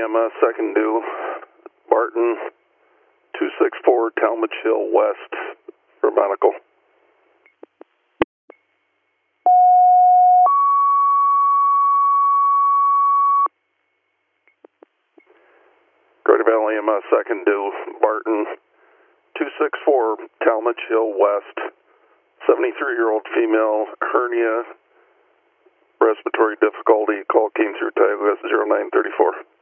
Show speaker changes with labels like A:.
A: EMS, second due, Barton, 264 Talmadge Hill West, for medical. Greater Valley EMS, second due, Barton, 264 Talmadge Hill West, 73-year-old female, hernia, respiratory difficulty, call came through TAG 0934.